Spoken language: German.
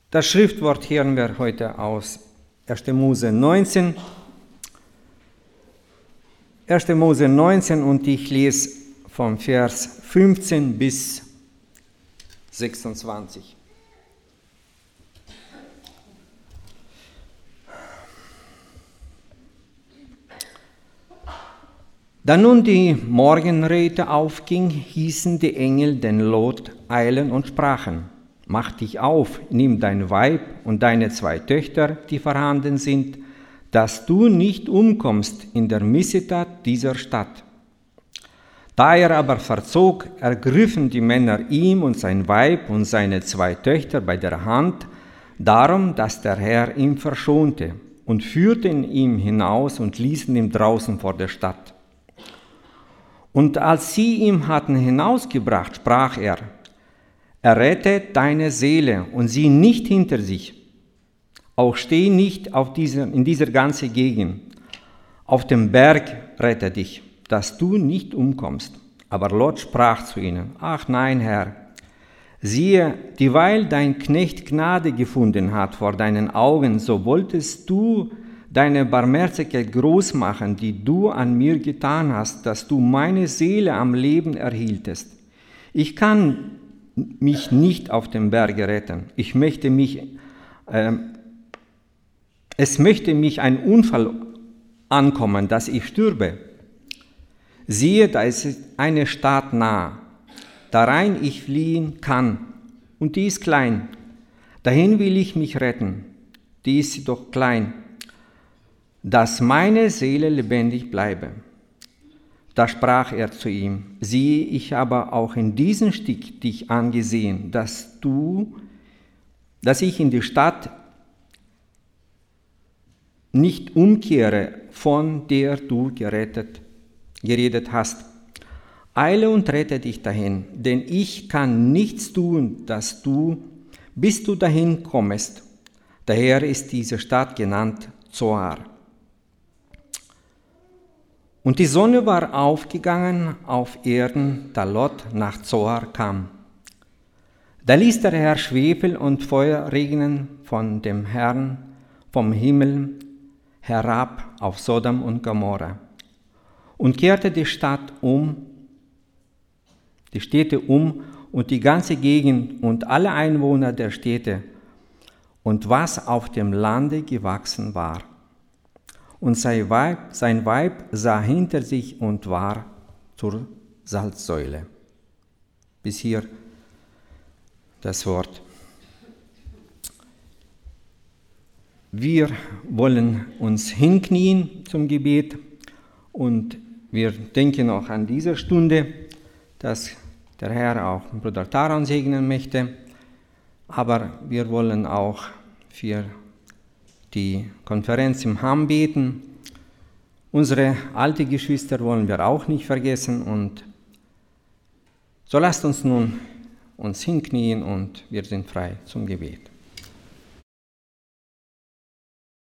Das Schriftwort hören wir heute aus 1. Mose 19. 1. Mose 19 und ich lese vom Vers 15 bis 26. Da nun die Morgenröte aufging, hießen die Engel den Lot eilen und sprachen: Mach dich auf, nimm dein Weib und deine 2 Töchter, die vorhanden sind, dass du nicht umkommst in der Missetat dieser Stadt. Da er aber verzog, ergriffen die Männer ihm und sein Weib und seine 2 Töchter bei der Hand, darum, dass der Herr ihn verschonte, und führten ihn hinaus und ließen ihn draußen vor der Stadt. Und als sie ihn hatten hinausgebracht, sprach er: Errette deine Seele und sieh nicht hinter sich. Auch steh nicht in dieser ganzen Gegend. Auf dem Berg rette dich, dass du nicht umkommst. Aber Lot sprach zu ihnen: Ach nein, Herr, siehe, dieweil dein Knecht Gnade gefunden hat vor deinen Augen, so wolltest du deine Barmherzigkeit groß machen, die du an mir getan hast, dass du meine Seele am Leben erhieltest. Ich kann mich nicht auf dem Berge retten. Es möchte mich ein Unfall ankommen, dass ich stürbe. Siehe, da ist eine Stadt nah, darein ich fliehen kann, und die ist klein. Dahin will ich mich retten, die ist doch klein, dass meine Seele lebendig bleibe. Da sprach er zu ihm: Siehe, ich habe auch in diesem Stück dich angesehen, dass ich in die Stadt nicht umkehre, von der du geredet hast. Eile und rette dich dahin, denn ich kann nichts tun, bis du dahin kommst. Daher ist diese Stadt genannt Zoar. Und die Sonne war aufgegangen auf Erden, da Lot nach Zoar kam. Da ließ der Herr Schwefel und Feuer regnen von dem Herrn vom Himmel herab auf Sodom und Gomorra und kehrte die Städte um und die ganze Gegend und alle Einwohner der Städte und was auf dem Lande gewachsen war. Und sein Weib sah hinter sich und war zur Salzsäule. Bis hier das Wort. Wir wollen uns hinknien zum Gebet und wir denken auch an diese Stunde, dass der Herr auch Bruder Taran segnen möchte, aber wir wollen auch für die Konferenz im Hamm beten. Unsere alte Geschwister wollen wir auch nicht vergessen und so lasst uns nun hinknien und wir sind frei zum Gebet.